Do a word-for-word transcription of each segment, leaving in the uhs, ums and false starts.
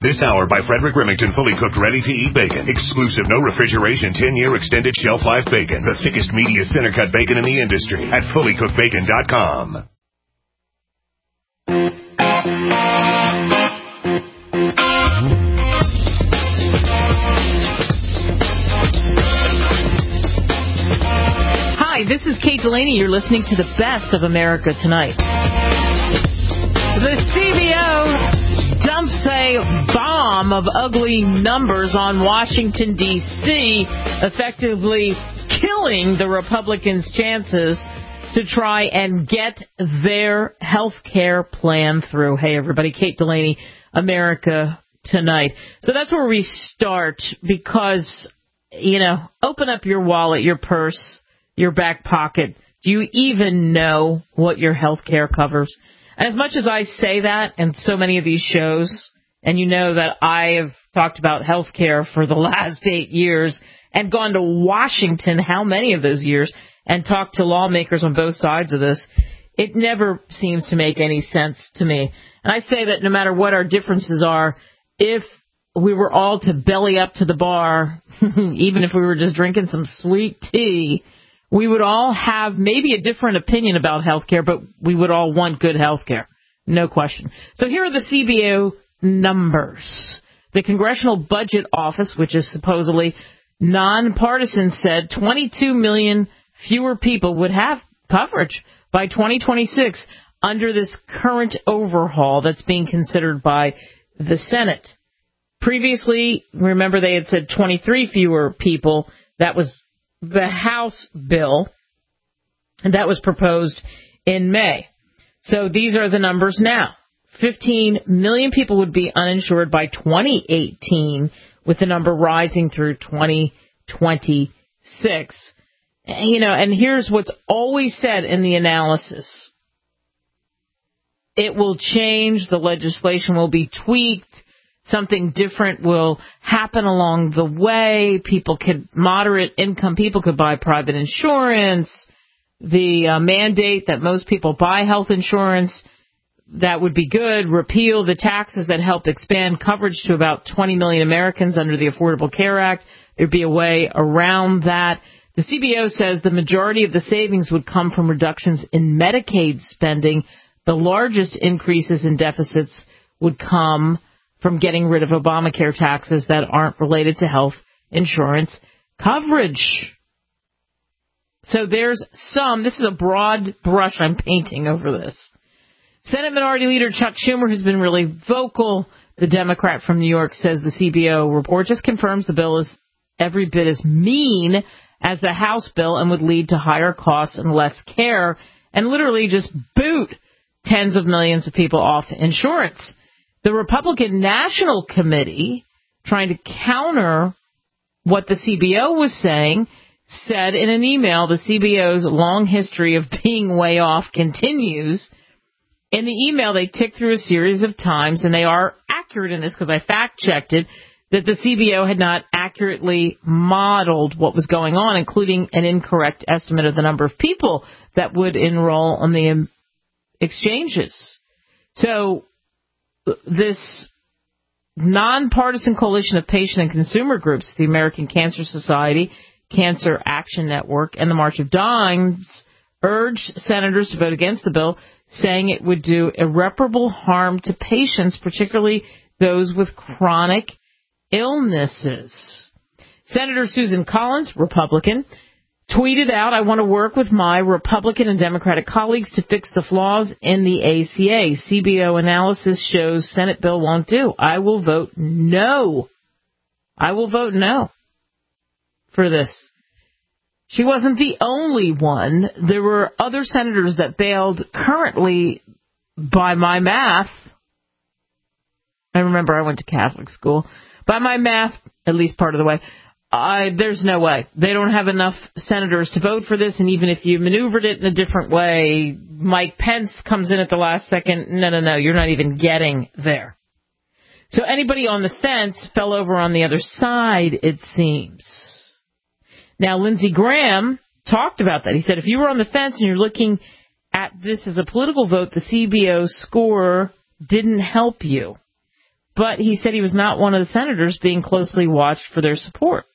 This hour by Frederick Remington, fully cooked, ready-to-eat bacon. Exclusive, no refrigeration, ten-year extended shelf life bacon. The thickest, meatiest, center-cut bacon in the industry at fully cooked bacon dot com. Hi, this is Kate Delaney. You're listening to the best of America Tonight. The C B O dumps a bomb of ugly numbers on Washington, D C, effectively killing the Republicans' chances to try and get their health care plan through. Hey, everybody, Kate Delaney, America Tonight. So that's where we start because, you know, open up your wallet, your purse, your back pocket. Do you even know what your health care covers? And as much as I say that in so many of these shows, and you know that I have talked about health care for the last eight years and gone to Washington, how many of those years, and talked to lawmakers on both sides of this, it never seems to make any sense to me. And I say that no matter what our differences are, if we were all to belly up to the bar, even if we were just drinking some sweet tea, we would all have maybe a different opinion about health care, but we would all want good health care. No question. So here are the C B O numbers. The Congressional Budget Office, which is supposedly nonpartisan, said twenty-two million fewer people would have coverage by twenty twenty-six under this current overhaul that's being considered by the Senate. Previously, remember they had said twenty-three fewer people. That was the House bill, and that was proposed in May. So these are the numbers now. fifteen million people would be uninsured by twenty eighteen, with the number rising through twenty twenty-six. You know, and here's what's always said in the analysis. It will change. The legislation will be tweaked. Something different will happen along the way. People could, moderate income people could buy private insurance. The uh, mandate that most people buy health insurance, that would be good. Repeal the taxes that help expand coverage to about twenty million Americans under the Affordable Care Act. There'd be a way around that. The C B O says the majority of the savings would come from reductions in Medicaid spending. The largest increases in deficits would come from getting rid of Obamacare taxes that aren't related to health insurance coverage. So there's some, this is a broad brush I'm painting over this. Senate Minority Leader Chuck Schumer has been really vocal. The Democrat from New York says the C B O report just confirms the bill is every bit as mean as the House bill and would lead to higher costs and less care and literally just boot tens of millions of people off insurance. The Republican National Committee, trying to counter what the C B O was saying, said in an email the C B O's long history of being way off continues. In the email, they ticked through a series of times, and they are accurate in this because I fact-checked it, that the C B O had not accurately modeled what was going on, including an incorrect estimate of the number of people that would enroll on the exchanges. So this nonpartisan coalition of patient and consumer groups, the American Cancer Society, Cancer Action Network, and the March of Dimes, urged senators to vote against the bill, saying it would do irreparable harm to patients, particularly those with chronic illnesses. Senator Susan Collins, Republican, tweeted out, I want to work with my Republican and Democratic colleagues to fix the flaws in the A C A. C B O analysis shows Senate bill won't do. I will vote no. I will vote no for this. She wasn't the only one. There were other senators that bailed currently, by my math. I remember I went to Catholic school. By my math, at least part of the way, I, there's no way. They don't have enough senators to vote for this, and even if you maneuvered it in a different way, Mike Pence comes in at the last second. No, no, no, you're not even getting there. So anybody on the fence fell over on the other side, it seems. Now, Lindsey Graham talked about that. He said, if you were on the fence and you're looking at this as a political vote, the C B O score didn't help you. but he said he was not one of the senators being closely watched for their support.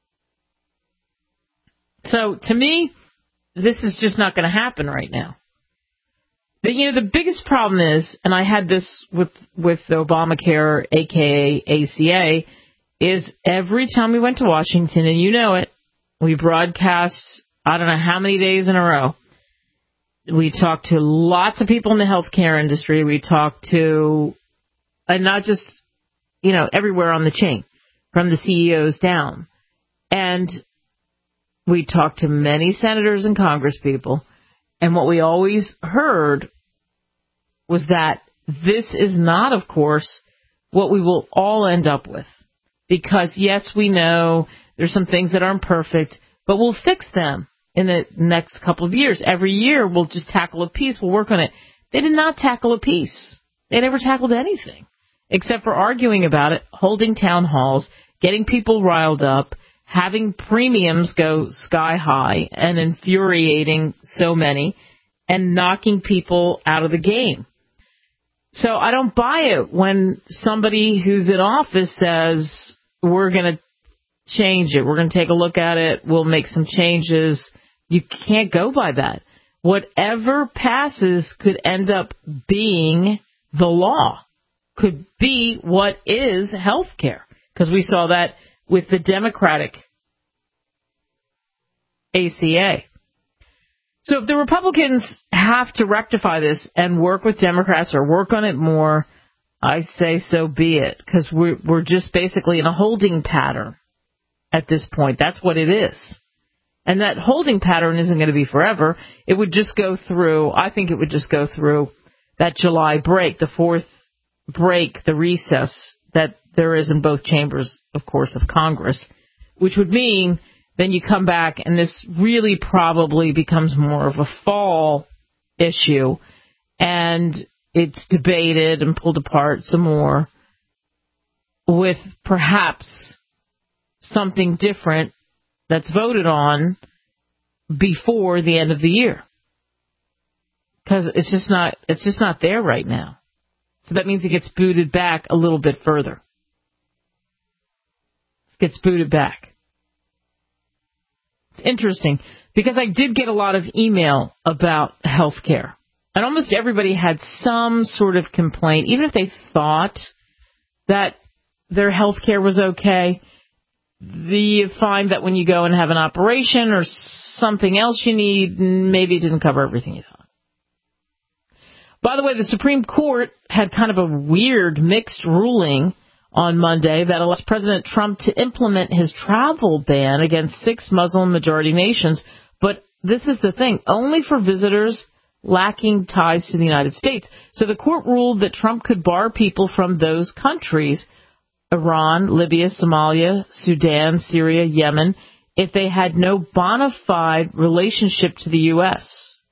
So, to me, this is just not going to happen right now. But, you know, the biggest problem is, and I had this with, with Obamacare, a k a. A C A, is every time we went to Washington, and you know it, we broadcast, I don't know how many days in a row. We talked to lots of people in the healthcare industry. We talked to, and not just, you know, everywhere on the chain, from the C E Os down. And we talked to many senators and congresspeople. And what we always heard was that this is not, of course, what we will all end up with. Because, yes, we know there's some things that aren't perfect, but we'll fix them in the next couple of years. Every year, we'll just tackle a piece. We'll work on it. They did not tackle a piece. They never tackled anything, except for arguing about it, holding town halls, getting people riled up, having premiums go sky high and infuriating so many, and knocking people out of the game. So I don't buy it when somebody who's in office says, we're going to change it, we're going to take a look at it, we'll make some changes. You can't go by that. Whatever passes could end up being the law, could be what is health care, because we saw that with the Democratic A C A. So if the Republicans have to rectify this and work with Democrats or work on it more, I say so be it, because we're, we're just basically in a holding pattern at this point. That's what it is. And that holding pattern isn't going to be forever. It would just go through, I think it would just go through that July break, the fourth break, the recess that there is in both chambers, of course, of Congress, which would mean then you come back and this really probably becomes more of a fall issue, and it's debated and pulled apart some more with perhaps something different that's voted on before the end of the year. Because it's just not it's just not there right now. So that means it gets booted back a little bit further. It gets booted back. It's interesting because I did get a lot of email about health care. And almost everybody had some sort of complaint, even if they thought that their health care was okay. You find that when you go and have an operation or something else you need, maybe it didn't cover everything you thought. By the way, the Supreme Court had kind of a weird mixed ruling on Monday that allows President Trump to implement his travel ban against six Muslim-majority nations. But this is the thing, only for visitors lacking ties to the United States. So the court ruled that Trump could bar people from those countries, Iran, Libya, Somalia, Sudan, Syria, Yemen, if they had no bona fide relationship to the U S.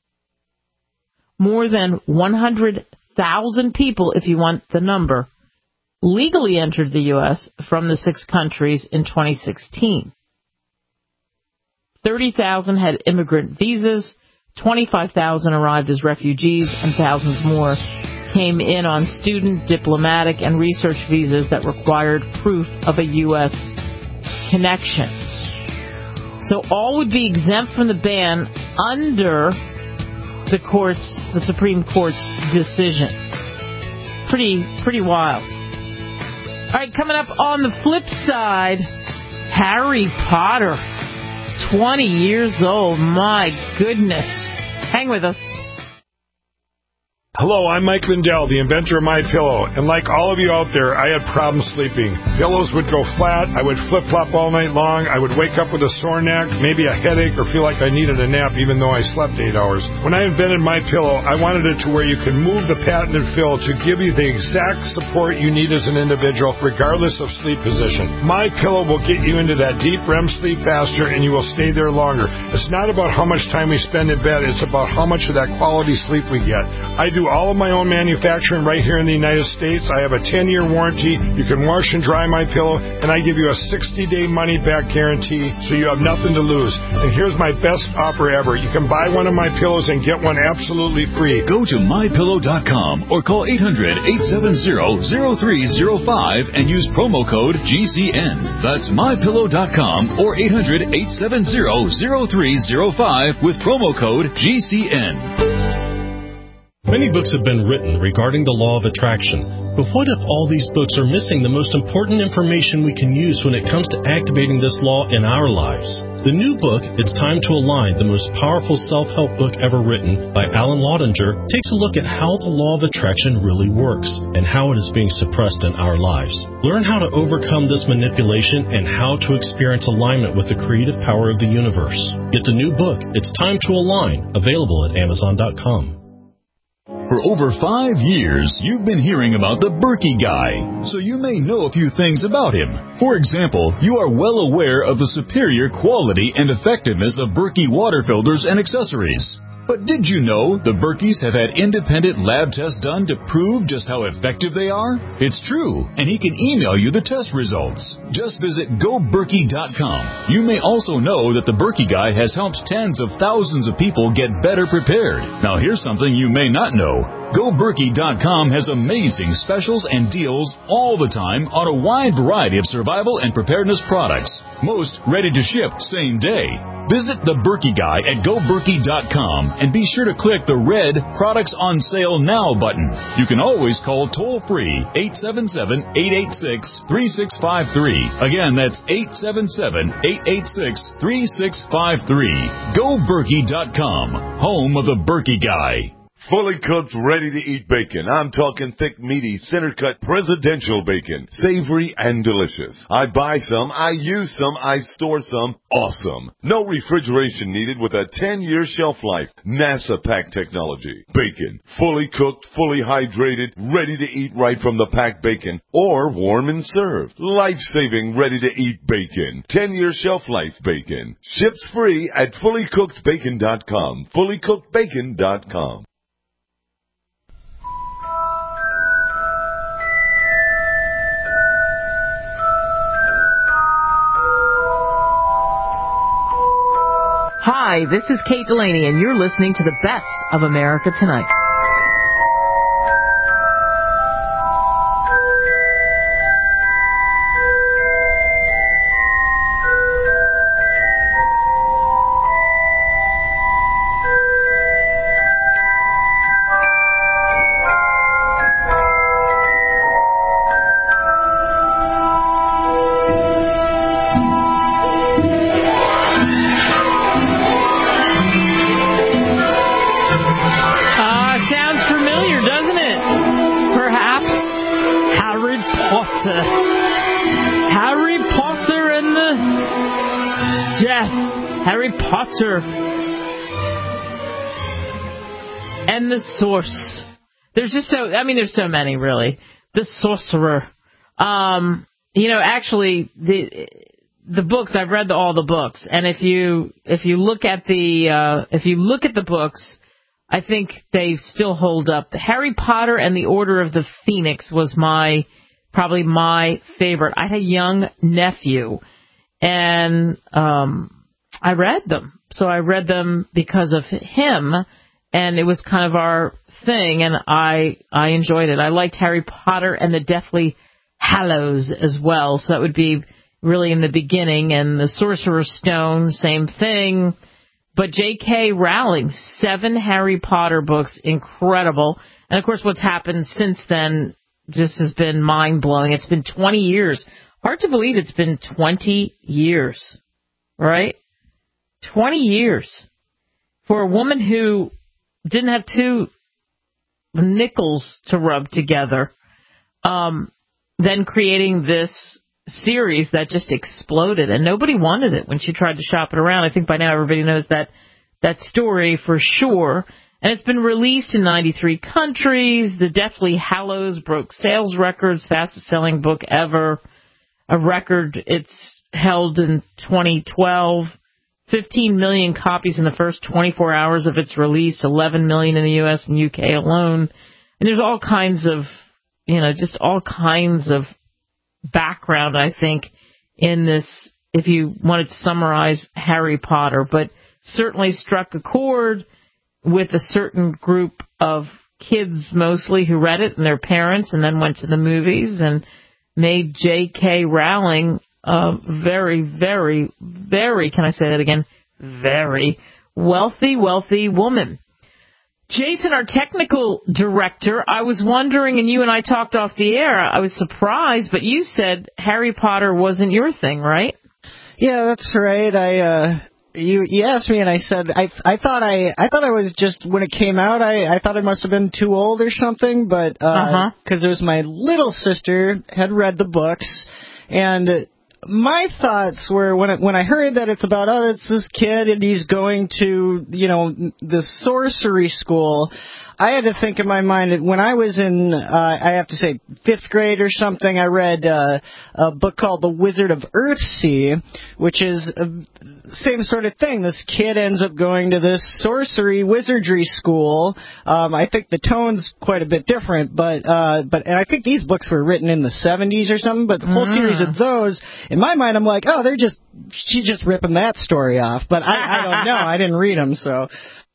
More than one hundred thousand people, if you want the number, legally entered the U S from the six countries in twenty sixteen. thirty thousand had immigrant visas, twenty-five thousand arrived as refugees, and thousands more came in on student, diplomatic, and research visas that required proof of a U S connection. So all would be exempt from the ban under the court's, the Supreme Court's decision. Pretty, pretty wild. All right, coming up on the flip side, Harry Potter, twenty years old. My goodness. Hang with us. Hello, I'm Mike Lindell, the inventor of MyPillow, and like all of you out there, I had problems sleeping. Pillows would go flat, I would flip-flop all night long, I would wake up with a sore neck, maybe a headache, or feel like I needed a nap even though I slept eight hours. When I invented MyPillow, I wanted it to where you can move the patented fill to give you the exact support you need as an individual, regardless of sleep position. MyPillow will get you into that deep R E M sleep faster, and you will stay there longer. It's not about how much time we spend in bed, it's about how much of that quality sleep we get. I do all of my own manufacturing right here in the United States. I have a ten-year warranty. You can wash and dry my pillow, and I give you a sixty-day money-back guarantee, so you have nothing to lose. And here's my best offer ever. You can buy one of my pillows and get one absolutely free. Go to my pillow dot com or call eight hundred, eight seven zero, zero three zero five and use promo code G C N. That's my pillow dot com or eight hundred, eight seven zero, zero three zero five with promo code G C N. Many books have been written regarding the law of attraction, but what if all these books are missing the most important information we can use when it comes to activating this law in our lives? The new book, It's Time to Align, the most powerful self-help book ever written by Alan Laudinger, takes a look at how the law of attraction really works and how it is being suppressed in our lives. Learn how to overcome this manipulation and how to experience alignment with the creative power of the universe. Get the new book, It's Time to Align, available at amazon dot com. For over five years, you've been hearing about the Berkey Guy, so you may know a few things about him. For example, you are well aware of the superior quality and effectiveness of Berkey water filters and accessories. But did you know the Berkeys have had independent lab tests done to prove just how effective they are? It's true, and he can email you the test results. Just visit go berkey dot com. You may also know that the Berkey Guy has helped tens of thousands of people get better prepared. Now here's something you may not know. go berkey dot com has amazing specials and deals all the time on a wide variety of survival and preparedness products. Most ready to ship same day. Visit the Berkey Guy at go berkey dot com and be sure to click the red Products on Sale Now button. You can always call toll-free eight seven seven, eight eight six, three six five three. Again, that's eight seven seven, eight eight six, three six five three. go berkey dot com, home of the Berkey Guy. Fully cooked, ready-to-eat bacon. I'm talking thick, meaty, center-cut presidential bacon. Savory and delicious. I buy some, I use some, I store some. Awesome. No refrigeration needed with a ten-year shelf life. NASA pack technology. Bacon. Fully cooked, fully hydrated, ready to eat right from the packed bacon. Or warm and served. Life-saving, ready-to-eat bacon. ten-year shelf life bacon. Ships free at fully cooked bacon dot com. fully cooked bacon dot com. Hi, this is Kate Delaney, and you're listening to the best of America Tonight. And the source. There's just so, I mean, there's so many, really. The Sorcerer. Um, you know, actually, the the books, I've read the, all the books, and if you if you look at the uh, if you look at the books, I think they still hold up. Harry Potter and the Order of the Phoenix was my probably my favorite. I had a young nephew, and um, I read them. So I read them because of him, and it was kind of our thing, and I I enjoyed it. I liked Harry Potter and the Deathly Hallows as well, so that would be really in the beginning, and the Sorcerer's Stone, same thing. But J K. Rowling, seven Harry Potter books, incredible. And, of course, what's happened since then just has been mind-blowing. It's been twenty years. Hard to believe it's been twenty years, right? twenty years for a woman who didn't have two nickels to rub together, um, then creating this series that just exploded, and nobody wanted it when she tried to shop it around. I think by now everybody knows that that story for sure. And it's been released in ninety-three countries. The Deathly Hallows broke sales records, fastest-selling book ever, a record it's held in twenty twelve. fifteen million copies in the first twenty-four hours of its release, eleven million in the U S and U K alone. And there's all kinds of, you know, just all kinds of background, I think, in this, if you wanted to summarize Harry Potter, but certainly struck a chord with a certain group of kids mostly who read it and their parents and then went to the movies and made J K. Rowling a very, very, very, can I say that again, very wealthy, wealthy woman. Jason, our technical director, I was wondering, and you and I talked off the air, I was surprised, but you said Harry Potter wasn't your thing, right? Yeah, that's right. I, uh, you, you asked me, and I said, I, I thought I, I thought I was just, when it came out, I, I thought I must have been too old or something, but, uh, uh-huh. cause it was my little sister had read the books, and my thoughts were when it, when I heard that it's about, oh, it's this kid and he's going to, you know, the sorcery school, I had to think in my mind that when I was in, uh, I have to say, fifth grade or something, I read uh, a book called The Wizard of Earthsea, which is the same sort of thing. This kid ends up going to this sorcery wizardry school. Um, I think the tone's quite a bit different, but uh, but and I think these books were written in the seventies or something. But the whole mm. series of those, in my mind, I'm like, oh, they're just she's just ripping that story off. But I, I don't know. I didn't read them, so.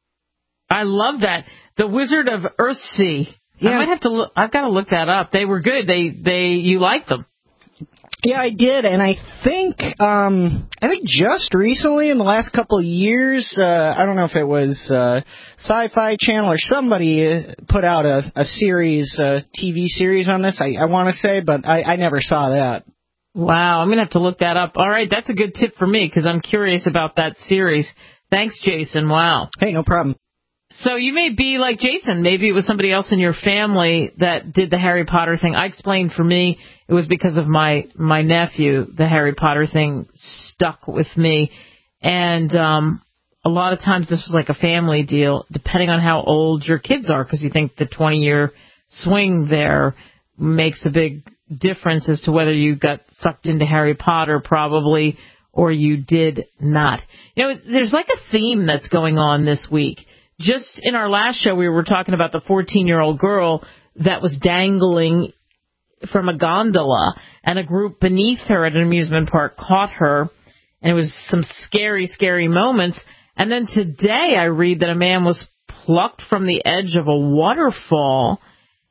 I love that. The Wizard of Earthsea. Yeah. I might have to look, I've got to look that up. They were good. They, they, you liked them. Yeah, I did, and I think, um, I think just recently, in the last couple of years, uh, I don't know if it was uh, Sci-Fi Channel or somebody put out a, a series, a T V series on this. I, I want to say, but I, I never saw that. Wow, I'm gonna have to look that up. All right, that's a good tip for me because I'm curious about that series. Thanks, Jason. Wow. Hey, no problem. So you may be like Jason. Maybe it was somebody else in your family that did the Harry Potter thing. I explained for me it was because of my, my nephew. The Harry Potter thing stuck with me. And um, a lot of times this was like a family deal, depending on how old your kids are, because you think the twenty-year swing there makes a big difference as to whether you got sucked into Harry Potter probably or you did not. You know, there's like a theme that's going on this week. Just in our last show, we were talking about the fourteen-year-old girl that was dangling from a gondola, and a group beneath her at an amusement park caught her, and it was some scary, scary moments. And then today I read that a man was plucked from the edge of a waterfall,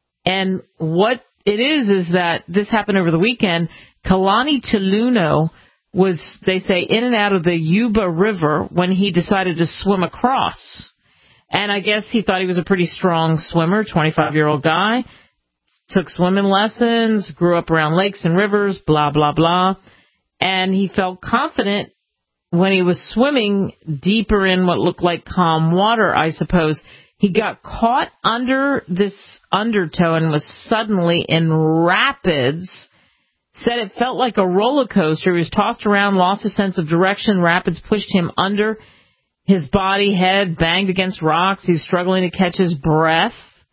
and what it is is that this happened over the weekend. Kalani Tuluno was, they say, in and out of the Yuba River when he decided to swim across. And I guess he thought he was a pretty strong swimmer, twenty-five-year-old guy, took swimming lessons, grew up around lakes and rivers, blah, blah, blah. And he felt confident when he was swimming deeper in what looked like calm water, I suppose. He got caught under this undertow and was suddenly in rapids. Said it felt like a roller coaster. He was tossed around, lost a sense of direction. Rapids pushed him under. His body, head banged against rocks. He's struggling to catch his breath.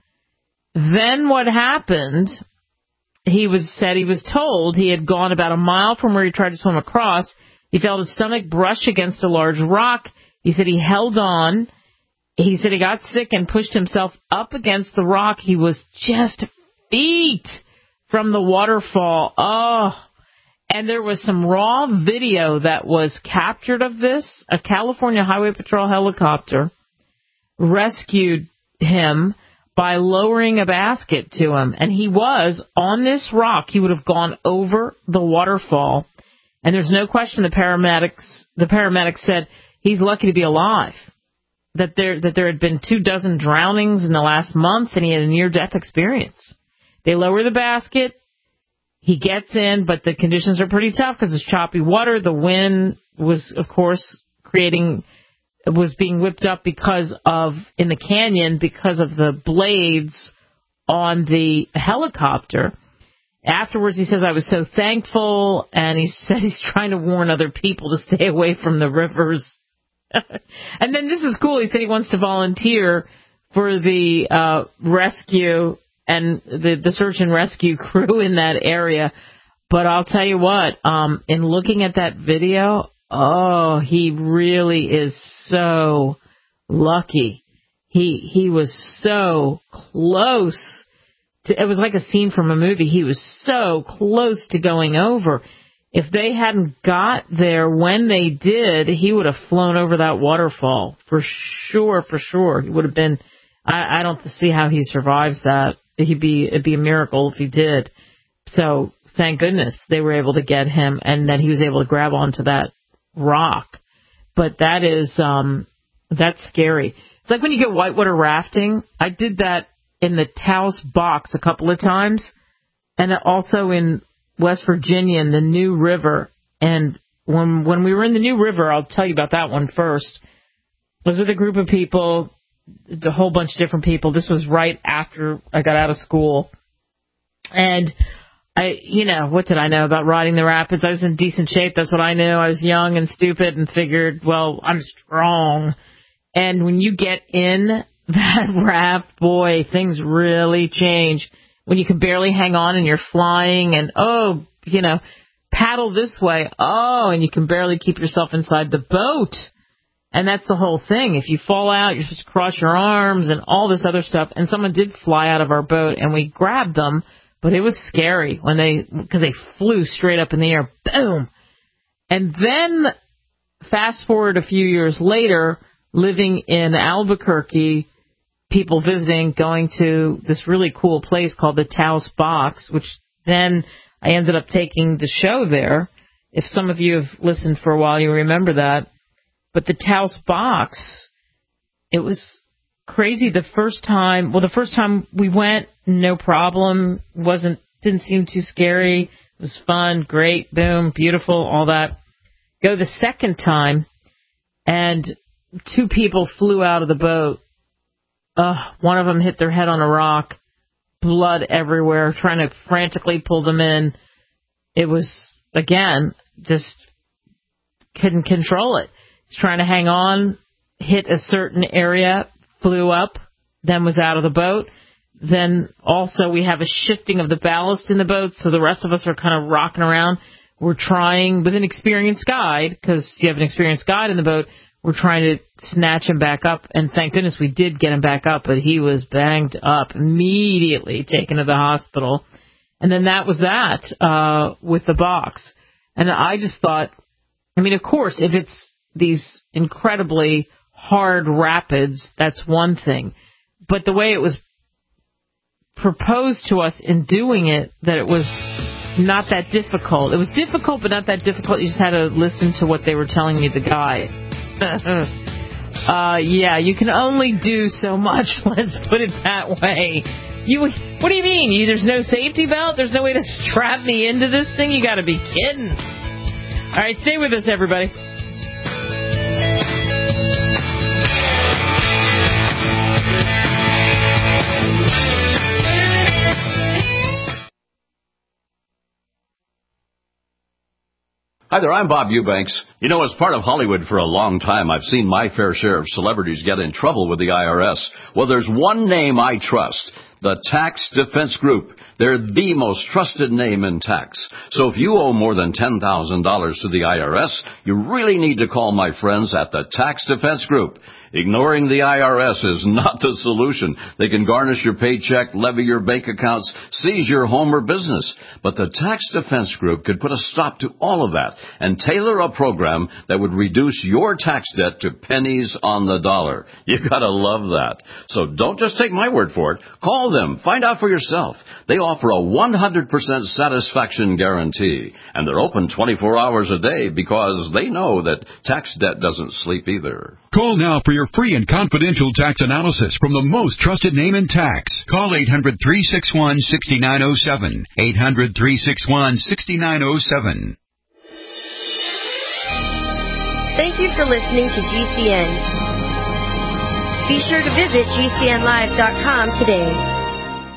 Then what happened, he was said he was told he had gone about a mile from where he tried to swim across. He felt his stomach brush against a large rock. He said he held on. He said he got sick and pushed himself up against the rock. He was just feet from the waterfall. Oh, and there was some raw video that was captured of this. A California Highway Patrol helicopter rescued him by lowering a basket to him. And he was on this rock. He would have gone over the waterfall. And there's no question the paramedics, the paramedics said he's lucky to be alive. That there, that there had been two dozen drownings in the last month and he had a near-death experience. They lower the basket. He gets in, but the conditions are pretty tough because it's choppy water. The wind was, of course, creating, was being whipped up because of, in the canyon, because of the blades on the helicopter. Afterwards, he says, I was so thankful, and he said he's trying to warn other people to stay away from the rivers. And then this is cool. He said he wants to volunteer for the uh, rescue and the, the search and rescue crew in that area. But I'll tell you what, um, in looking at that video, oh, he really is so lucky. He he was so close to, it was like a scene from a movie. He was so close to going over. If they hadn't got there when they did, he would have flown over that waterfall. For sure, for sure. He would have been, I, I don't see how he survives that. He'd be, it'd be a miracle if he did. So, thank goodness they were able to get him and that he was able to grab onto that rock. But that is, um, that's scary. It's like when you get whitewater rafting. I did that in the Taos Box a couple of times, and also in West Virginia in the New River. And when when we were in the New River, I'll tell you about that one first. Those are the group of people, the whole bunch of different people. This was right after I got out of school. And I, you know, what did I know about riding the rapids? I was in decent shape. That's what I knew. I was young and stupid and figured, well, I'm strong. And when you get in that raft, boy, things really change. When you can barely hang on and you're flying and, oh, you know, paddle this way. Oh, and you can barely keep yourself inside the boat. And that's the whole thing. If you fall out, you're supposed to cross your arms and all this other stuff. And someone did fly out of our boat and we grabbed them, but it was scary when they, because they flew straight up in the air. Boom. And then fast forward a few years later, living in Albuquerque, people visiting, going to this really cool place called the Taos Box, which then I ended up taking the show there. If some of you have listened for a while, you remember that. But the Taos Box, it was crazy the first time. Well, the first time we went, no problem. Wasn't, didn't seem too scary. It was fun, great, boom, beautiful, all that. Go the second time, and two people flew out of the boat. Uh, one of them hit their head on a rock, blood everywhere, trying to frantically pull them in. It was, again, just couldn't control it. He's trying to hang on, hit a certain area, flew up, then was out of the boat. Then also we have a shifting of the ballast in the boat, so the rest of us are kind of rocking around. We're trying, with an experienced guide, because you have an experienced guide in the boat, we're trying to snatch him back up, and thank goodness we did get him back up, but he was banged up, immediately taken to the hospital. And then that was that uh, with the box. And I just thought, I mean, of course, if it's these incredibly hard rapids, that's one thing. But the way it was proposed to us in doing it, that it was not that difficult. It was difficult, but not that difficult. You just had to listen to what they were telling me, the guy. uh, yeah, you can only do so much, let's put it that way. You, what do you mean? You, there's no safety belt? There's no way to strap me into this thing? You gotta be kidding. All right, stay with us, everybody. Hi there, I'm Bob Eubanks. You know, as part of Hollywood for a long time, I've seen my fair share of celebrities get in trouble with the I R S. Well, there's one name I trust, the Tax Defense Group. They're the most trusted name in tax. So if you owe more than ten thousand dollars to the I R S, you really need to call my friends at the Tax Defense Group. Ignoring the I R S is not the solution. They can garnish your paycheck, levy your bank accounts, seize your home or business. But the Tax Defense Group could put a stop to all of that and tailor a program that would reduce your tax debt to pennies on the dollar. You gotta love that. So don't just take my word for it. Call them. Find out for yourself. They offer a one hundred percent satisfaction guarantee. And they're open twenty-four hours a day because they know that tax debt doesn't sleep either. Call now for your free and confidential tax analysis from the most trusted name in tax. Call eight hundred, three six one, six nine zero seven. eight hundred, three six one, six nine zero seven. Thank you for listening to G C N. Be sure to visit G C N live dot com today.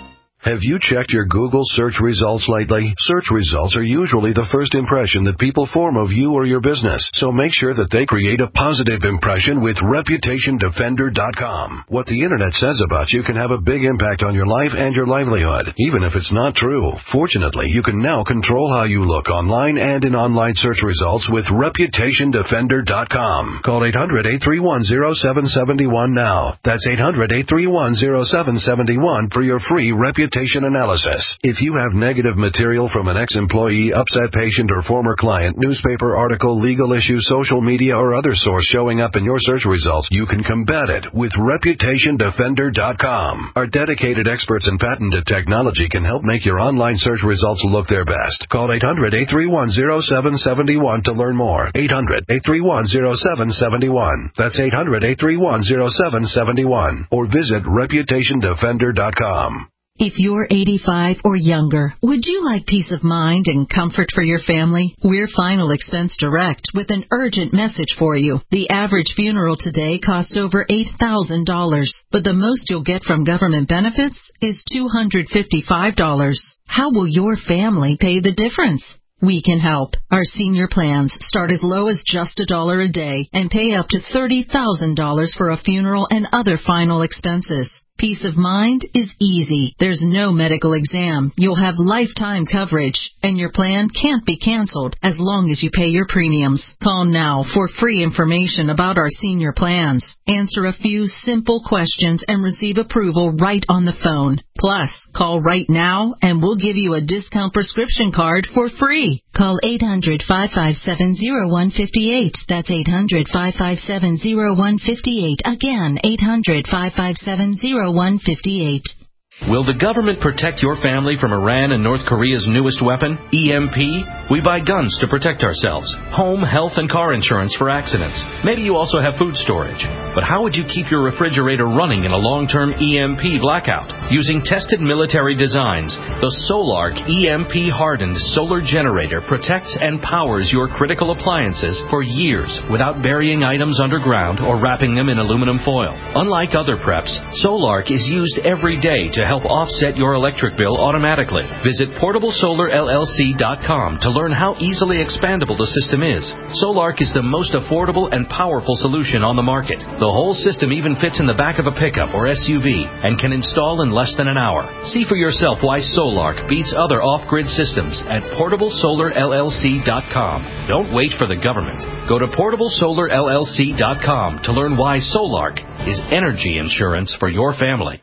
Have you checked your Google search results lately? Search results are usually the first impression that people form of you or your business, so make sure that they create a positive impression with reputation defender dot com. What the internet says about you can have a big impact on your life and your livelihood, even if it's not true. Fortunately, you can now control how you look online and in online search results with reputation defender dot com. Call eight hundred, eight three one, zero seven seven one now. That's eight hundred, eight three one, zero seven seven one for your free reputation analysis. If you have negative material from an ex-employee, upset patient, or former client, newspaper article, legal issue, social media, or other source showing up in your search results, you can combat it with reputation defender dot com. Our dedicated experts in patented technology can help make your online search results look their best. Call eight hundred, eight three one, zero seven seven one to learn more. eight hundred, eight three one, zero seven seven one. That's eight hundred, eight three one, zero seven seven one. Or visit reputation defender dot com. If you're eighty-five or younger, would you like peace of mind and comfort for your family? We're Final Expense Direct with an urgent message for you. The average funeral today costs over eight thousand dollars, but the most you'll get from government benefits is two hundred fifty-five dollars. How will your family pay the difference? We can help. Our senior plans start as low as just a dollar a day and pay up to thirty thousand dollars for a funeral and other final expenses. Peace of mind is easy. There's no medical exam. You'll have lifetime coverage, and your plan can't be canceled as long as you pay your premiums. Call now for free information about our senior plans. Answer a few simple questions and receive approval right on the phone. Plus, call right now and we'll give you a discount prescription card for free. Call eight hundred, five five seven, zero one five eight. That's eight hundred, five five seven, zero one five eight. Again, eight hundred, five five seven, zero one five eight. Will the government protect your family from Iran and North Korea's newest weapon, E M P? We buy guns to protect ourselves, home, health, and car insurance for accidents. Maybe you also have food storage. But how would you keep your refrigerator running in a long-term E M P blackout? Using tested military designs, the Solark E M P-hardened solar generator protects and powers your critical appliances for years without burying items underground or wrapping them in aluminum foil. Unlike other preps, Solark is used every day to help offset your electric bill automatically. Visit portable solar L L C dot com to learn how easily expandable the system is. Solark is the most affordable and powerful solution on the market. The whole system even fits in the back of a pickup or S U V and can install in less than an hour. See for yourself why Solark beats other off-grid systems at portable solar L L C dot com. Don't wait for the government. Go to portable solar L L C dot com to learn why Solark is energy insurance for your family.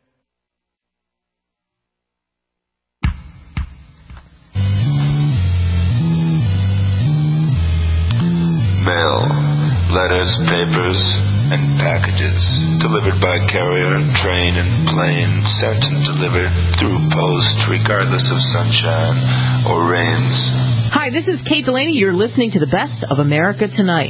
Mail, letters, papers, and packages delivered by carrier, train, and plane, sent and delivered through post regardless of sunshine or rains. Hi, this is Kate Delaney. You're listening to the Best of America Tonight.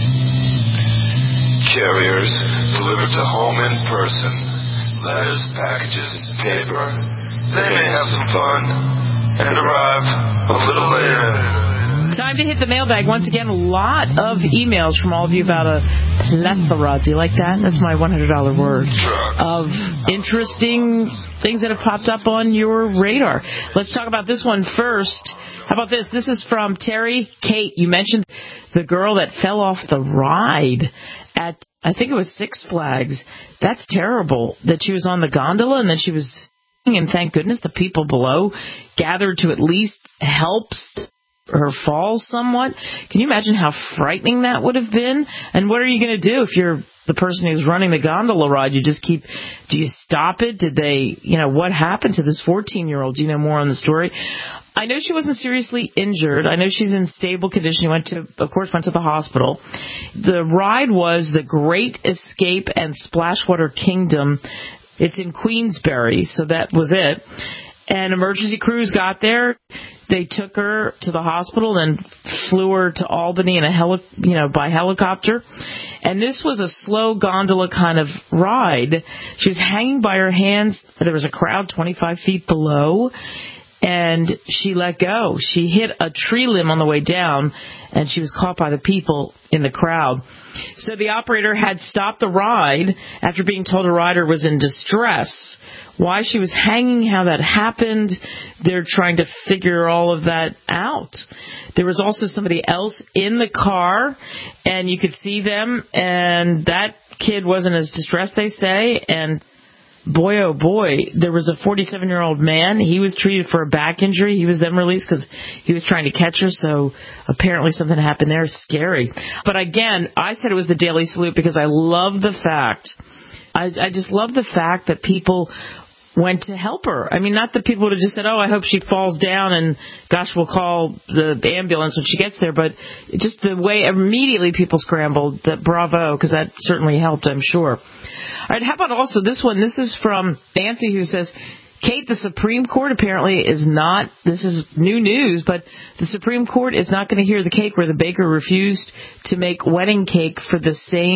Carriers delivered to home in person, letters, packages, and paper. They may have some fun and arrive a little later. Time to hit the mailbag. Once again, a lot of emails from all of you about a plethora. Do you like that? That's my one hundred dollars word. Of interesting things that have popped up on your radar. Let's talk about this one first. How about this? This is from Terry. Kate, you mentioned the girl that fell off the ride at, I think it was Six Flags. That's terrible that she was on the gondola and then she was, and thank goodness the people below gathered to at least help her fall somewhat. Can you imagine how frightening that would have been? And what are you going to do if you're the person who's running the gondola ride? You just keep, do you stop it? Did they, you know, what happened to this fourteen-year-old? Do you know more on the story? I know she wasn't seriously injured. I know she's in stable condition. She went to, of course, went to the hospital. The ride was the Great Escape and Splashwater Kingdom. It's in Queensbury, so that was it. And emergency crews got there. They took her to the hospital and flew her to Albany in a heli- you know, by helicopter. And this was a slow gondola kind of ride. She was hanging by her hands. There was a crowd twenty-five feet below. and she let go. She hit a tree limb on the way down, and she was caught by the people in the crowd. So the operator had stopped the ride after being told a rider was in distress. Why she was hanging, how that happened, they're trying to figure all of that out. There was also somebody else in the car, and you could see them, and that kid wasn't as distressed, they say, and boy, oh boy, there was a forty-seven-year-old man. He was treated for a back injury. He was then released because he was trying to catch her, so apparently something happened there. Scary. But again, I said it was the Daily Salute because I love the fact, I, I just love the fact that people went to help her. I mean, not that people would have just said, oh, I hope she falls down and, gosh, we'll call the ambulance when she gets there. But just the way immediately people scrambled, that bravo, because that certainly helped, I'm sure. All right, how about also this one? This is from Nancy, who says, Kate, the Supreme Court apparently is not, this is new news, but the Supreme Court is not going to hear the case where the baker refused to make wedding cake for the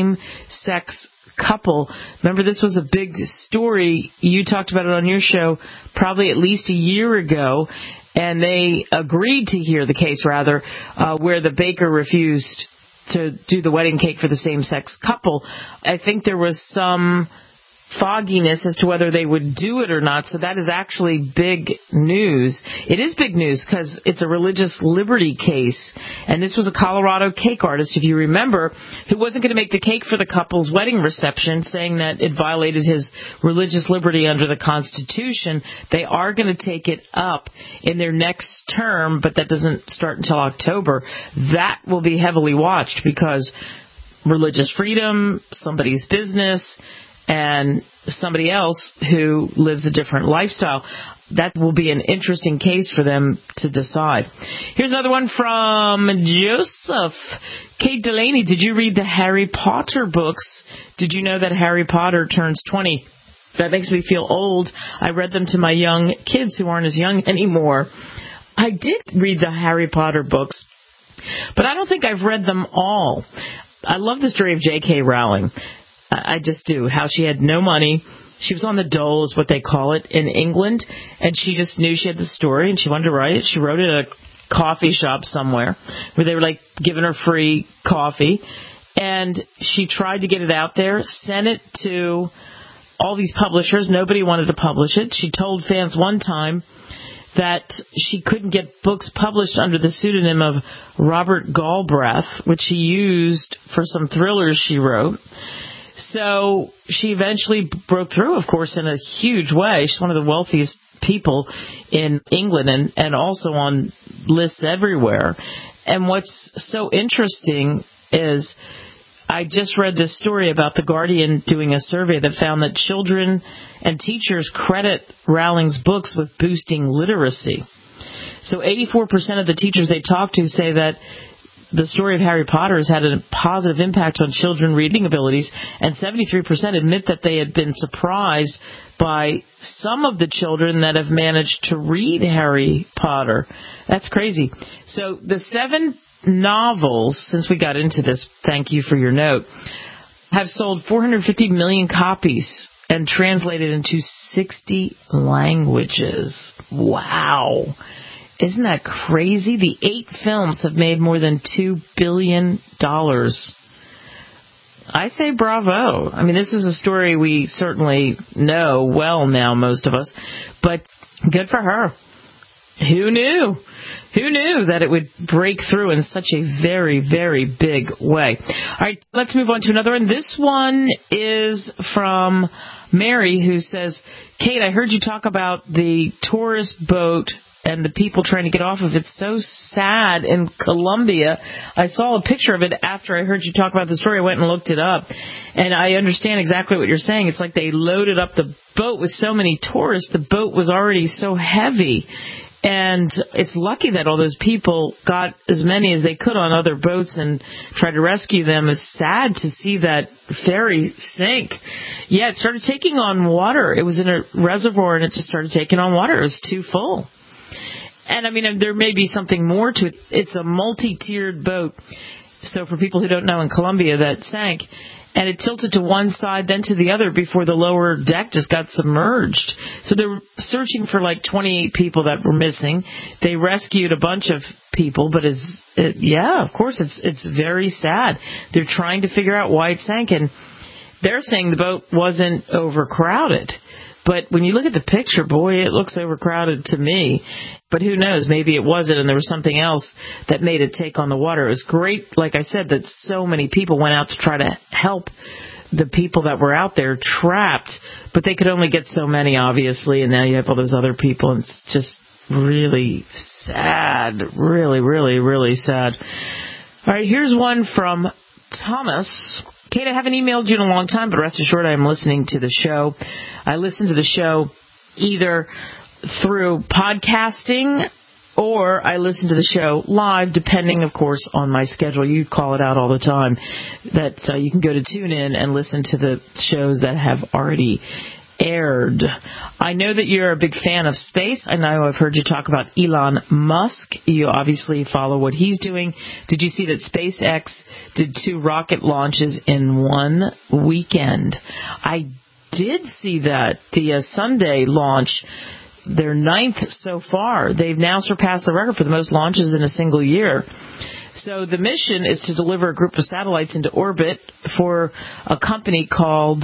same-sex couple. Remember, this was a big story. You talked about it on your show probably at least a year ago, and they agreed to hear the case, rather, uh, where the baker refused to do the wedding cake for the same-sex couple. I think there was some fogginess as to whether they would do it or not, so that is actually big news. It is big news because it's a religious liberty case, and this was a Colorado cake artist, if you remember, who wasn't going to make the cake for the couple's wedding reception, saying that it violated his religious liberty under the Constitution. They are going to take it up in their next term, but that doesn't start until October. That will be heavily watched because religious freedom, somebody's business, and somebody else who lives a different lifestyle. That will be an interesting case for them to decide. Here's another one from Joseph. Kate Delaney, did you read the Harry Potter books? Did you know that Harry Potter turns twenty? That makes me feel old. I read them to my young kids who aren't as young anymore. I did read the Harry Potter books, but I don't think I've read them all. I love the story of J K. Rowling. I just do. How she had no money. She was on the dole, is what they call it, in England, and she just knew she had the story, and she wanted to write it. She wrote it at a coffee shop somewhere where they were, like, giving her free coffee, and she tried to get it out there, sent it to all these publishers. Nobody wanted to publish it. She told fans one time that she couldn't get books published under the pseudonym of Robert Galbraith, which she used for some thrillers she wrote. So she eventually broke through, of course, in a huge way. She's one of the wealthiest people in England and, and also on lists everywhere. And what's so interesting is I just read this story about The Guardian doing a survey that found that children and teachers credit Rowling's books with boosting literacy. So eighty-four percent of the teachers they talked to say that the story of Harry Potter has had a positive impact on children's reading abilities, and seventy-three percent admit that they had been surprised by some of the children that have managed to read Harry Potter. That's crazy. So the seven novels, since we got into this, thank you for your note, have sold four hundred fifty million copies and translated into sixty languages. Wow. Isn't that crazy? The eight films have made more than two billion dollars. I say bravo. I mean, this is a story we certainly know well now, most of us, but good for her. Who knew? Who knew that it would break through in such a very, very big way? All right, let's move on to another one. This one is from Mary, who says, Kate, I heard you talk about the tourist boat and the people trying to get off of it. So sad in Colombia. I saw a picture of it after I heard you talk about the story. I went and looked it up, and I understand exactly what you're saying. It's like they loaded up the boat with so many tourists. The boat was already so heavy, and it's lucky that all those people got as many as they could on other boats and tried to rescue them. It's sad to see that ferry sink. Yeah, it started taking on water. It was in a reservoir, and it just started taking on water. It was too full. And, I mean, there may be something more to it. It's a multi-tiered boat. So for people who don't know, in Colombia, that sank. and it tilted to one side, then to the other before the lower deck just got submerged. So they were searching for like twenty-eight people that were missing. They rescued a bunch of people, but it's, it, yeah, of course, it's it's very sad. They're trying to figure out why it sank, and they're saying the boat wasn't overcrowded. But when you look at the picture, boy, it looks overcrowded to me. But who knows? Maybe it wasn't, and there was something else that made it take on the water. It was great, like I said, that so many people went out to try to help the people that were out there trapped. But they could only get so many, obviously, and now you have all those other people, and it's just really sad. Really, really, really sad. All right, here's one from Thomas. Kate, I haven't emailed you in a long time, but rest assured I am listening to the show. I listen to the show either through podcasting or I listen to the show live, depending, of course, on my schedule. You call it out all the time that uh, you can go to TuneIn and listen to the shows that have already aired. I know that you're a big fan of space. I know I've heard you talk about Elon Musk. You obviously follow what he's doing. Did you see that SpaceX did two rocket launches in one weekend? I did see that. The uh, Sunday launch, their ninth so far. They've now surpassed the record for the most launches in a single year. So the mission is to deliver a group of satellites into orbit for a company called,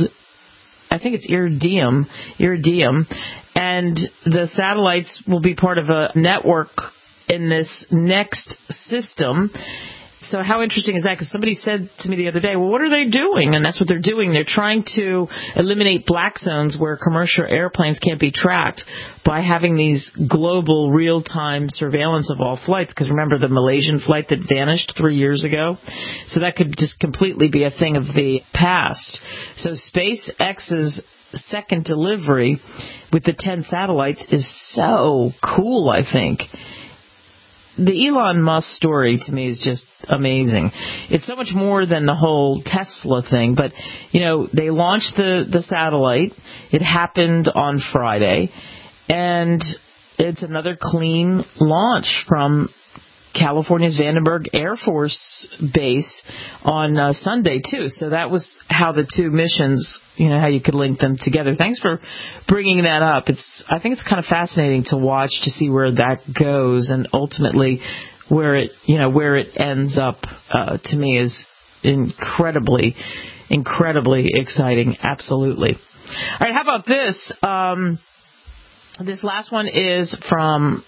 I think it's Iridium, Iridium, and the satellites will be part of a network in this next system. So how interesting is that? Because somebody said to me the other day, well, what are they doing? And that's what they're doing. They're trying to eliminate black zones where commercial airplanes can't be tracked by having these global real-time surveillance of all flights. Because remember the Malaysian flight that vanished three years ago? So that could just completely be a thing of the past. So SpaceX's second delivery with the ten satellites is so cool, I think. The Elon Musk story to me is just amazing. It's so much more than the whole Tesla thing, but, you know, they launched the, the satellite. It happened on Friday, and it's another clean launch from California's Vandenberg Air Force Base on uh, Sunday, too. So that was how the two missions, you know, how you could link them together. Thanks for bringing that up. It's, I think it's kind of fascinating to watch to see where that goes, and ultimately where it, you know, where it ends up, uh, to me is incredibly, incredibly exciting. Absolutely. All right, how about this? Um, this last one is from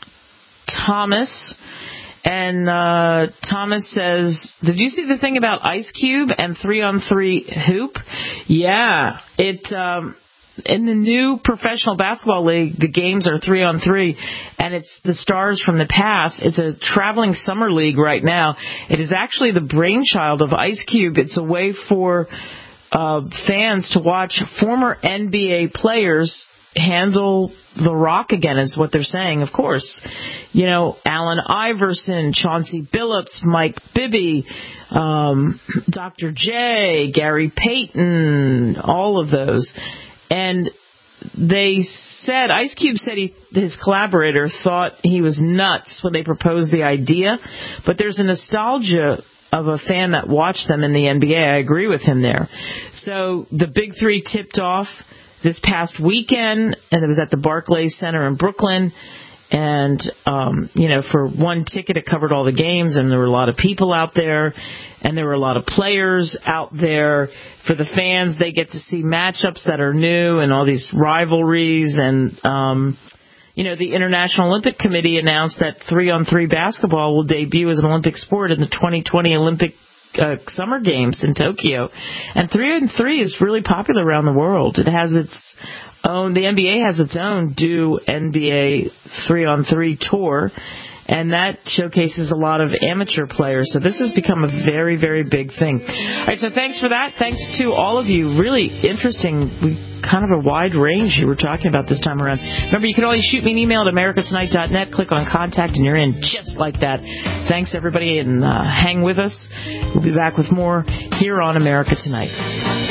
Thomas. And uh, Thomas says, did you see the thing about Ice Cube and three-on-three hoop? Yeah. It um, in the new professional basketball league, the games are three-on-three, and it's the stars from the past. It's a traveling summer league right now. It is actually the brainchild of Ice Cube. It's a way for uh, fans to watch former N B A players handle the rock again, is what they're saying. Of course, you know, Allen Iverson, Chauncey Billups, Mike Bibby, um, Doctor J, Gary Payton, all of those. And they said, Ice Cube said he, his collaborator thought he was nuts when they proposed the idea, but there's a nostalgia of a fan that watched them in the N B A. I agree with him there. So the Big Three tipped off this past weekend, and it was at the Barclays Center in Brooklyn. And, um, you know, for one ticket, it covered all the games, and there were a lot of people out there, and there were a lot of players out there. For the fans, they get to see matchups that are new and all these rivalries. And, um, you know, the International Olympic Committee announced that three-on-three basketball will debut as an Olympic sport in the twenty twenty Olympic Uh, Summer Games in Tokyo. And three on three is really popular around the world. It has its own, the N B A has its own Do N B A three on three tour, and that showcases a lot of amateur players. So this has become a very, very big thing. All right, so thanks for that. Thanks to all of you. Really interesting, kind of a wide range you were talking about this time around. Remember, you can always shoot me an email at america tonight dot net. Click on contact, and you're in just like that. Thanks, everybody, and uh, hang with us. We'll be back with more here on America Tonight.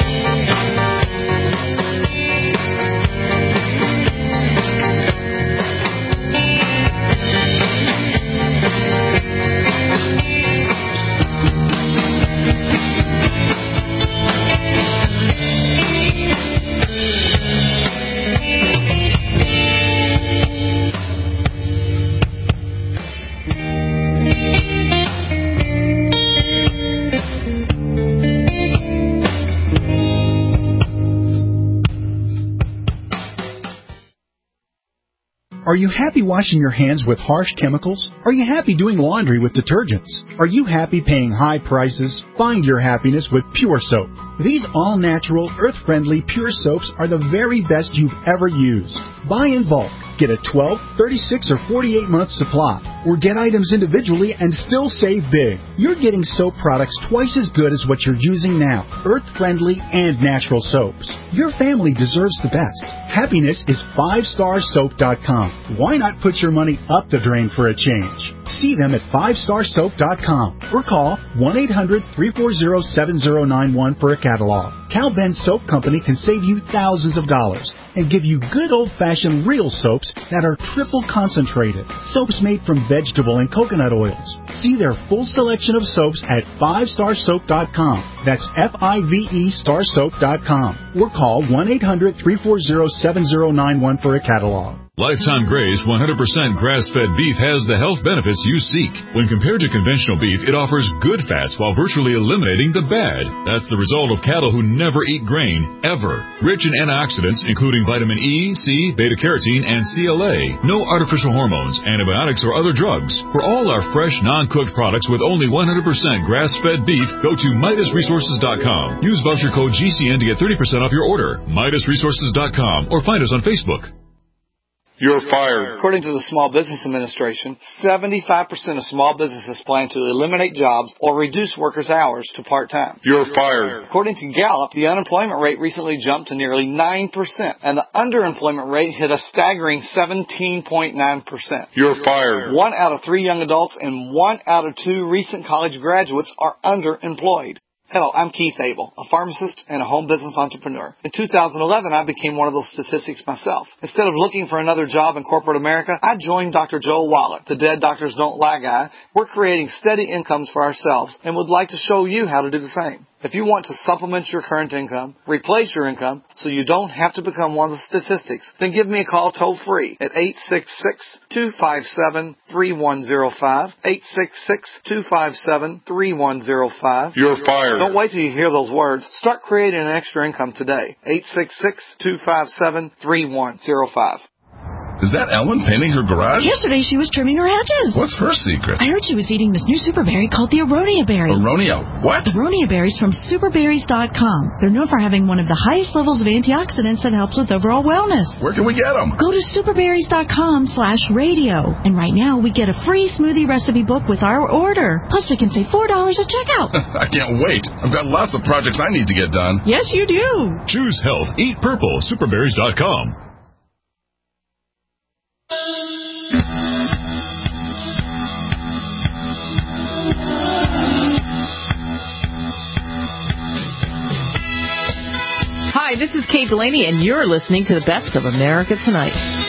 Are you happy washing your hands with harsh chemicals? Are you happy doing laundry with detergents? Are you happy paying high prices? Find your happiness with Pure Soap. These all-natural, earth-friendly Pure Soaps are the very best you've ever used. Buy in bulk. Get a twelve, thirty-six, or forty-eight month supply. Or get items individually and still save big. You're getting soap products twice as good as what you're using now. Earth-friendly and natural soaps. Your family deserves the best. Happiness is five star soap dot com. Why not put your money up the drain for a change? See them at five star soap dot com or call one eight hundred, three four zero, seven zero nine one for a catalog. Cal Ben Soap Company can save you thousands of dollars and give you good old-fashioned real soaps that are triple concentrated. Soaps made from vegetable and coconut oils. See their full selection of soaps at five star soap dot com. That's F I V E star soap dot com. Or call one eight hundred, three four zero, seven zero nine one for a catalog. Lifetime Gray's one hundred percent grass-fed beef has the health benefits you seek. When compared to conventional beef, it offers good fats while virtually eliminating the bad. That's the result of cattle who never eat grain, ever. Rich in antioxidants, including vitamin E, C, beta-carotene, and C L A. No artificial hormones, antibiotics, or other drugs. For all our fresh, non-cooked products with only one hundred percent grass-fed beef, go to Midas Resources dot com. Use voucher code G C N to get thirty percent off your order. Midas Resources dot com or find us on Facebook. You're fired. According to the Small Business Administration, seventy-five percent of small businesses plan to eliminate jobs or reduce workers' hours to part-time. You're fired. According to Gallup, the unemployment rate recently jumped to nearly nine percent, and the underemployment rate hit a staggering seventeen point nine percent. You're fired. One out of three young adults and one out of two recent college graduates are underemployed. Hello, I'm Keith Abel, a pharmacist and a home business entrepreneur. In two thousand eleven, I became one of those statistics myself. Instead of looking for another job in corporate America, I joined Doctor Joel Wallach, the Dead Doctors Don't Lie guy. We're creating steady incomes for ourselves and would like to show you how to do the same. If you want to supplement your current income, replace your income, so you don't have to become one of the statistics, then give me a call toll-free at eight six six, two five seven, three one zero five, eight six six, two five seven, three one zero five. You're fired. Don't wait till you hear those words. Start creating an extra income today. eight six six, two five seven, three one zero five. Is that Ellen painting her garage? Yesterday she was trimming her hedges. What's her secret? I heard she was eating this new super berry called the Aronia berry. Aronia what? Aronia berries from super berries dot com. They're known for having one of the highest levels of antioxidants that helps with overall wellness. Where can we get them? Go to super berries dot com slash radio. And right now we get a free smoothie recipe book with our order. Plus we can save four dollars at checkout. I can't wait. I've got lots of projects I need to get done. Yes, you do. Choose health. Eat purple. super berries dot com. Hi, this is Kate Delaney, and you're listening to the Best of America Tonight.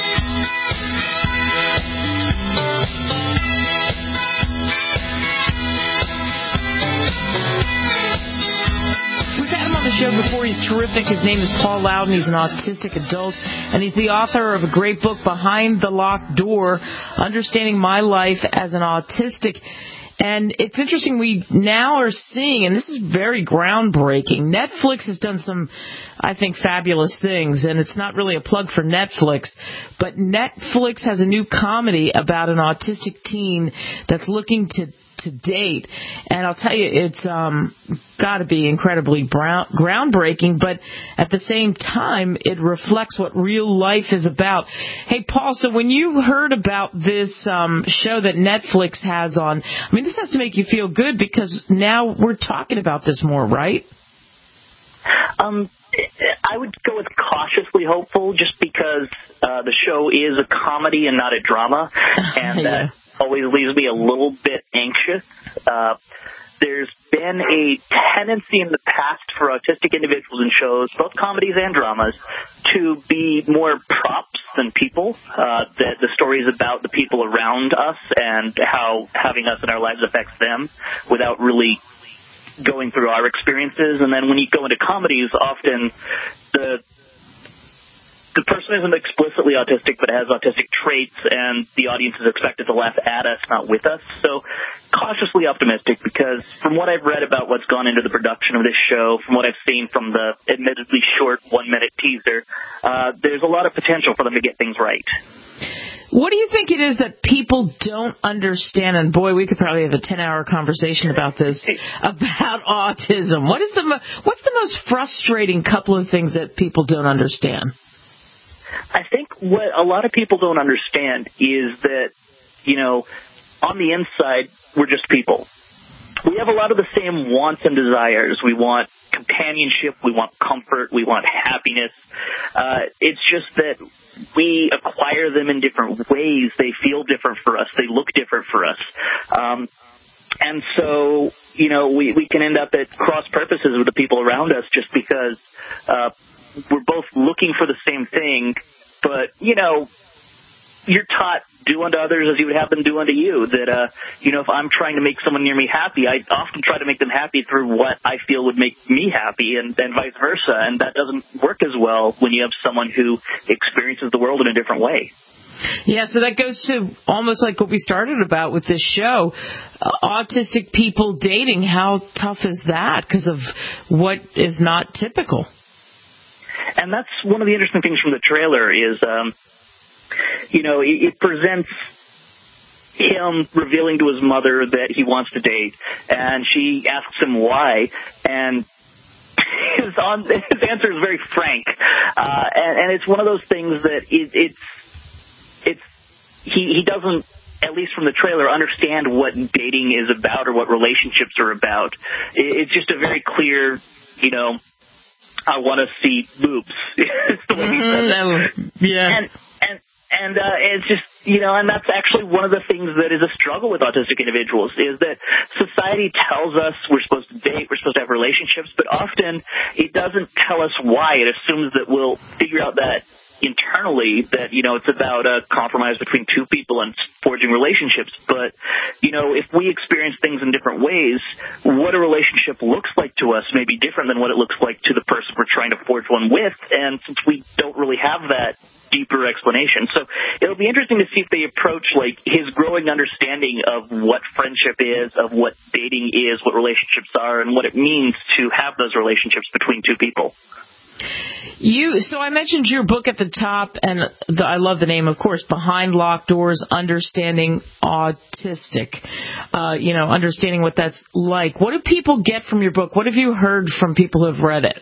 We've had him on the show before. He's terrific. His name is Paul Loudon. He's an autistic adult, and he's the author of a great book, Behind the Locked Door, Understanding My Life as an Autistic. And it's interesting, we now are seeing, and this is very groundbreaking, Netflix has done some, I think, fabulous things, and it's not really a plug for Netflix, but Netflix has a new comedy about an autistic teen that's looking to to date, and I'll tell you, it's um, got to be incredibly brown, groundbreaking, but at the same time, it reflects what real life is about. Hey, Paul, so when you heard about this um, show that Netflix has on, I mean, this has to make you feel good because now we're talking about this more, right? Um, I would go with cautiously hopeful just because uh, the show is a comedy and not a drama, and yeah. that always leaves me a little bit anxious. Uh, there's been a tendency in the past for autistic individuals in shows, both comedies and dramas, to be more props than people. Uh, the, the story is about the people around us and how having us in our lives affects them without really going through our experiences. And then when you go into comedies, often the the person isn't explicitly autistic but has autistic traits, and the audience is expected to laugh at us, not with us. So cautiously optimistic, because from what I've read about what's gone into the production of this show, from what I've seen from the admittedly short one-minute teaser, uh, there's a lot of potential for them to get things right. What do you think it is that people don't understand? And boy, we could probably have a ten-hour conversation about this, about autism. What is the mo- what's the most frustrating couple of things that people don't understand? I think what a lot of people don't understand is that, you know, on the inside, we're just people. We have a lot of the same wants and desires. We want companionship. We want comfort. We want happiness. Uh, it's just that we acquire them in different ways. They feel different for us. They look different for us. Um, and so, you know, we, we can end up at cross purposes with the people around us just because uh, we're both looking for the same thing. But, you know, you're taught do unto others as you would have them do unto you. That, uh, you know, if I'm trying to make someone near me happy, I often try to make them happy through what I feel would make me happy, and, and vice versa. And that doesn't work as well when you have someone who experiences the world in a different way. Yeah, so that goes to almost like what we started about with this show, uh, autistic people dating. How tough is that because of what is not typical? And that's one of the interesting things from the trailer is, um, you know, it, it presents him revealing to his mother that he wants to date, and she asks him why, and his, on, his answer is very frank, uh, and, and it's one of those things that it, it's, it's he, he doesn't, at least from the trailer, understand what dating is about or what relationships are about. It, it's just a very clear, you know, I want to see boobs. the way he says it. Yeah. And, and, and uh, it's just, you know, and that's actually one of the things that is a struggle with autistic individuals, is that society tells us we're supposed to date, we're supposed to have relationships, but often it doesn't tell us why. It assumes that we'll figure out that internally, that, you know, it's about a compromise between two people and forging relationships. But, you know, if we experience things in different ways, what a relationship looks like to us may be different than what it looks like to the person we're trying to forge one with. And since we don't really have that deeper explanation, so it'll be interesting to see if they approach like his growing understanding of what friendship is, of what dating is, what relationships are, and what it means to have those relationships between two people. You so I mentioned your book at the top, and the, I love the name, of course, Behind Locked Doors, Understanding Autistic. Uh, you know, understanding what that's like. What do people get from your book? What have you heard from people who have read it?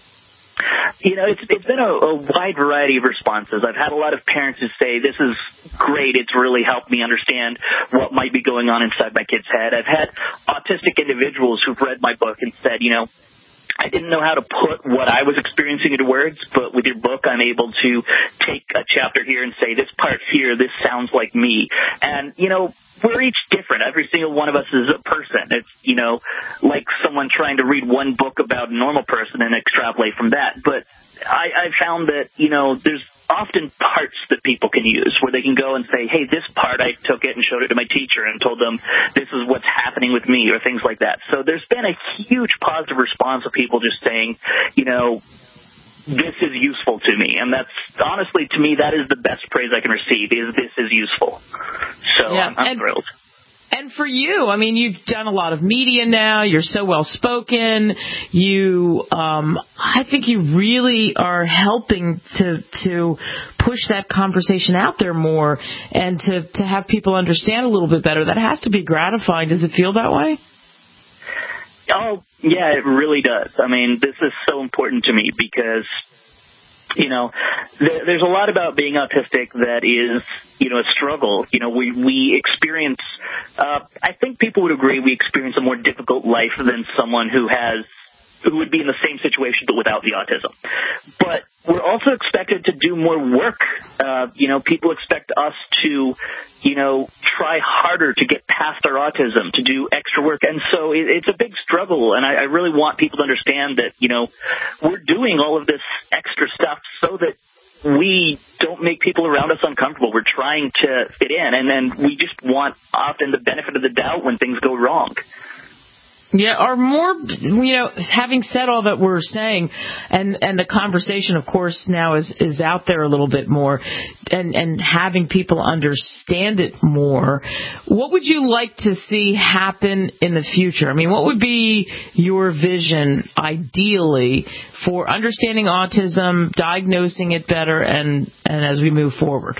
You know, it's it's been a, a wide variety of responses. I've had a lot of parents who say, this is great, it's really helped me understand what might be going on inside my kid's head. I've had autistic individuals who've read my book and said, you know, I didn't know how to put what I was experiencing into words, but with your book, I'm able to take a chapter here and say, this part here, this sounds like me. And, you know, we're each different. Every single one of us is a person. It's, you know, like someone trying to read one book about a normal person and extrapolate from that. But I, I found that, you know, there's often parts that people can use where they can go and say, hey, this part, I took it and showed it to my teacher and told them this is what's happening with me, or things like that. So there's been a huge positive response of people just saying, you know, this is useful to me. And that's, honestly, to me, that is the best praise I can receive, is this is useful. So yeah, I'm, I'm and, thrilled. And for you, I mean, you've done a lot of media now. You're so well-spoken. You, um, I think you really are helping to to push that conversation out there more and to, to have people understand a little bit better. That has to be gratifying. Does it feel that way? Oh, yeah, it really does. I mean, this is so important to me because, you know, there, there's a lot about being autistic that is, you know, a struggle. You know, we, we experience, uh, I think people would agree we experience a more difficult life than someone who has, who would be in the same situation but without the autism. But we're also expected to do more work. Uh, you know, people expect us to, you know, try harder to get past our autism, to do extra work. And so it, it's a big struggle. And I, I really want people to understand that, you know, we're doing all of this extra stuff so that we don't make people around us uncomfortable. We're trying to fit in. And then we just want often the benefit of the doubt when things go wrong. Yeah, are more, you know, having said all that we're saying, and, and the conversation, of course, now is, is out there a little bit more, and, and having people understand it more, what would you like to see happen in the future? I mean, what would be your vision, ideally, for understanding autism, diagnosing it better, and, and as we move forward?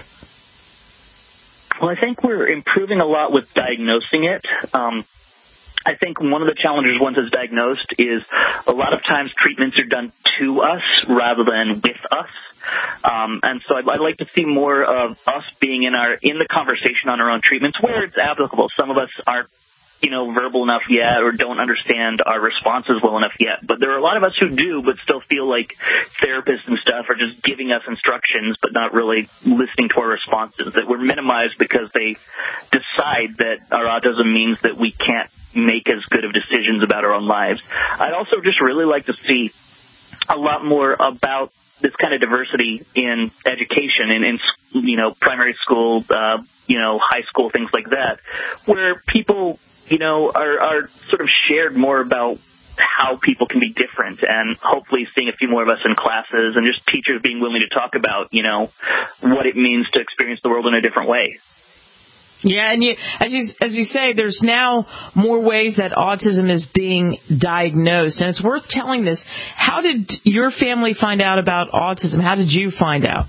Well, I think we're improving a lot with diagnosing it. Um, I think one of the challenges once it's diagnosed is a lot of times treatments are done to us rather than with us. Um, and so I'd, I'd like to see more of us being in our in the conversation on our own treatments where it's applicable. Some of us aren't, you know, verbal enough yet or don't understand our responses well enough yet. But there are a lot of us who do but still feel like therapists and stuff are just giving us instructions but not really listening to our responses, that we're minimized because they decide that our autism means that we can't make as good of decisions about our own lives. I'd also just really like to see a lot more about this kind of diversity in education and in, you know, primary school, uh, you know, high school, things like that, where people, you know, are, are sort of shared more about how people can be different, and hopefully seeing a few more of us in classes and just teachers being willing to talk about, you know, what it means to experience the world in a different way. Yeah, and you, as you as you say, there's now more ways that autism is being diagnosed, and it's worth telling this. How did your family find out about autism? How did you find out?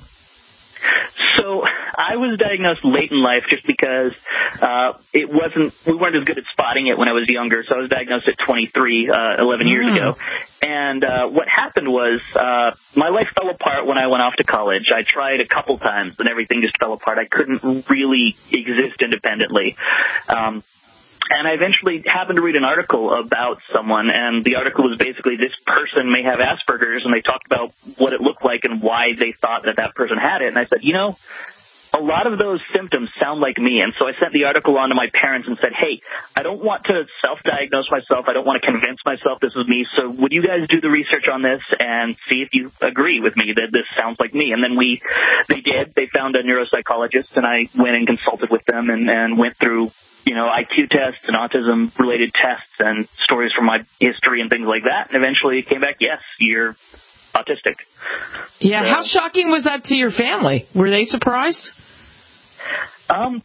So I was diagnosed late in life just because uh, it wasn't, we weren't as good at spotting it when I was younger. So I was diagnosed at twenty-three, uh, eleven mm. years ago. And uh, what happened was uh, my life fell apart when I went off to college. I tried a couple times and everything just fell apart. I couldn't really exist independently. Um, And I eventually happened to read an article about someone, and the article was basically this person may have Asperger's, and they talked about what it looked like and why they thought that that person had it. And I said, you know, a lot of those symptoms sound like me. And so I sent the article on to my parents and said, hey, I don't want to self-diagnose myself. I don't want to convince myself this is me. So would you guys do the research on this and see if you agree with me that this sounds like me? And then we, they did. They found a neuropsychologist, and I went and consulted with them and, and went through, you know, I Q tests and autism-related tests and stories from my history and things like that. And eventually it came back, yes, you're autistic. Yeah, so, how shocking was that to your family? Were they surprised? Um,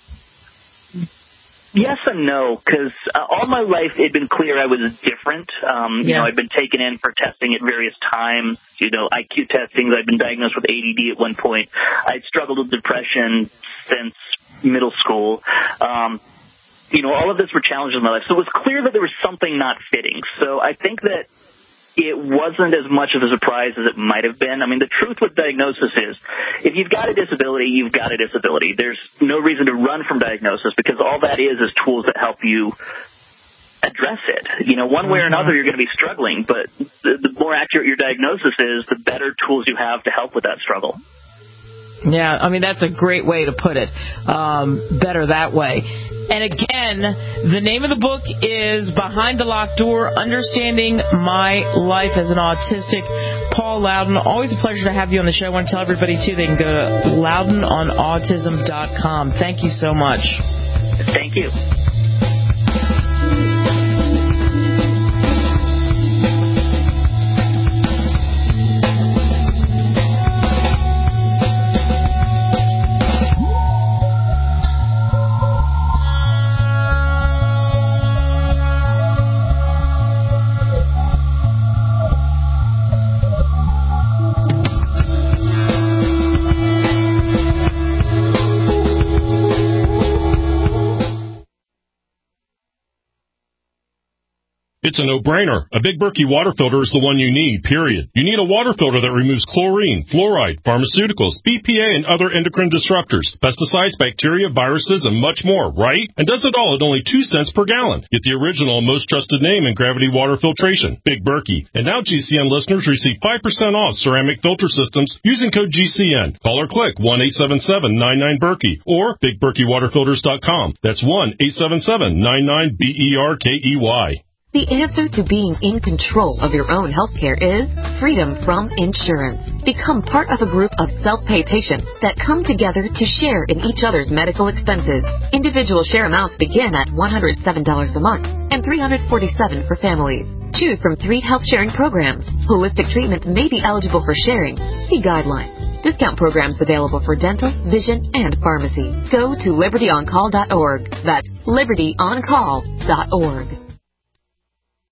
yes and no, because uh, all my life it had been clear I was different. Um, you yeah. know, I'd been taken in for testing at various times, you know, I Q testings. I'd been diagnosed with A D D at one point. I'd struggled with depression since middle school. Um, you know, all of this were challenges in my life. So it was clear that there was something not fitting. So I think that it wasn't as much of a surprise as it might have been. I mean, the truth with diagnosis is if you've got a disability, you've got a disability. There's no reason to run from diagnosis because all that is is tools that help you address it. You know, one way or another, you're going to be struggling, but the, the more accurate your diagnosis is, the better tools you have to help with that struggle. Yeah, I mean, that's a great way to put it. Um, better that way. And again, the name of the book is Behind the Locked Door, Understanding My Life as an Autistic. Paul Loudon, always a pleasure to have you on the show. I want to tell everybody, too, they can go to loudon on autism dot com. Thank you so much. Thank you. It's a no-brainer. A Big Berkey water filter is the one you need, period. You need a water filter that removes chlorine, fluoride, pharmaceuticals, B P A, and other endocrine disruptors, pesticides, bacteria, viruses, and much more, right? And does it all at only two cents per gallon. Get the original, most trusted name in gravity water filtration, Big Berkey. And now G C N listeners receive five percent off ceramic filter systems using code G C N. Call or click one eight seven seven nine nine Berkey or big berkey water filters dot com. That's one eight seven seven nine nine B E R K E Y. The answer to being in control of your own healthcare is freedom from insurance. Become part of a group of self-pay patients that come together to share in each other's medical expenses. Individual share amounts begin at one hundred seven dollars a month and three hundred forty-seven dollars for families. Choose from three health sharing programs. Holistic treatments may be eligible for sharing. See guidelines. Discount programs available for dental, vision, and pharmacy. Go to liberty on call dot org. That's liberty on call dot org.